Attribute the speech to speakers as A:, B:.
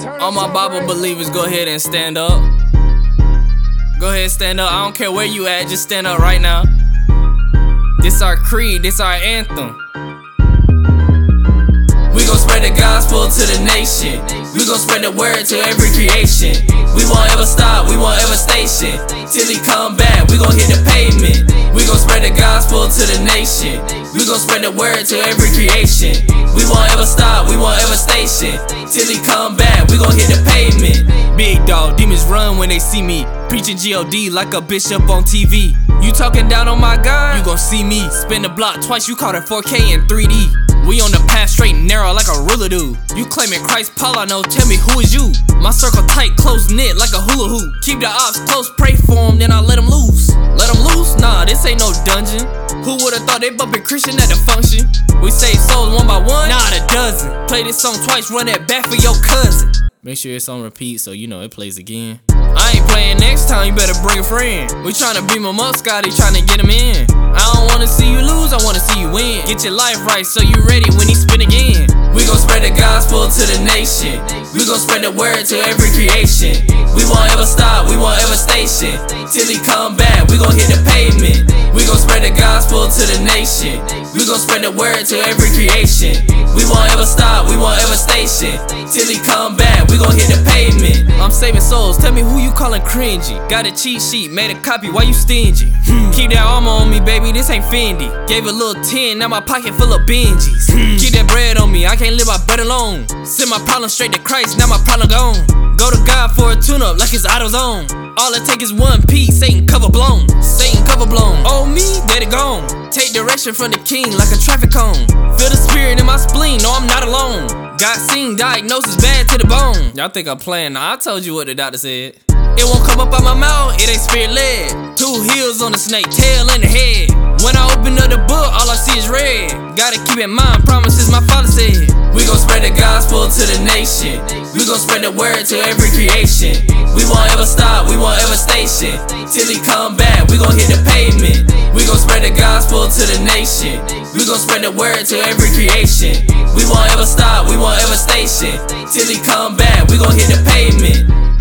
A: All my Bible believers, go ahead and stand up. Go ahead and stand up. I don't care where you at, just stand up right now. This our creed, this our anthem. We gon' spread the gospel to the nation. We gon' spread the word to every creation. We won't ever stop, we won't ever station. Till he come back, we gon' hit the pavement. We gon' spread the gospel to the nation. We gon' spread the word to every creation. We won't ever stop, we won't ever station. Till he come back, we gon' hit the pavement. Big dog, demons run when they see me. Preaching G.O.D. like a bishop on TV. You talking down on my God, you gon' see me. Spin the block twice, you caught it 4K in 3D. We on the path straight and narrow like a ruler do. You claiming Christ Paul, I know, tell me who is you? My circle tight, close knit like a hula hoop. Keep the ops close, pray for them, then I let them loose. Let them loose? Nah, this ain't no dungeon. Who would've thought they bumpin' Christian at the function? We save souls one by one, not a dozen. Play this song twice, run that back for your cousin. Make sure it's on repeat so you know it plays again. I ain't playing next time, you better bring a friend. We tryna beam him up, Scotty tryna get him in. I don't wanna see you lose, I wanna see you win. Get your life right so you ready when he spin again. We gon' spread the gospel to the nation. We gon' spread the word to every creation. We won't ever stop, we won't ever station. Till he come back, we gon' hit the pavement. We gon' spread the gospel to the nation. We gon' spread the word to every creation. We won't ever stop, we won't ever station. Till he come back, we gon' hit the pavement. I'm saving souls, tell me who you callin' cringy. Got a cheat sheet, made a copy, why you stingy? Keep that armor on me, baby, this ain't Fendi. Gave a little 10, now my pocket full of Benjis. Keep that bread on me, I can't live my bread alone. Send my problem straight to Christ, now my problem gone. Go to God for a tune-up like it's AutoZone. All it take is one piece, Satan cover blown. Satan cover blown. Oh me, let it gone. Take direction from the king like a traffic cone. Feel the spirit in my spleen, no I'm not alone. Got seen, diagnosis bad to the bone. Y'all think I'm playing, nah, I told you what the doctor said. It won't come up out my mouth, it ain't spirit led. 2 heels on the snake, tail in the head. When I open up the book, all I see is red. Gotta keep in mind, promises my father said. We gon' spread the gospel to the nation. We gon' spread the word to every creation. We won't ever stop, we won't ever station. Till he come back, we gon' hit the pavement. We gon' spread the gospel to the nation. We gon' spread the word to every creation. We won't ever stop, we won't ever station. Till he come back, we gon' hit the pavement.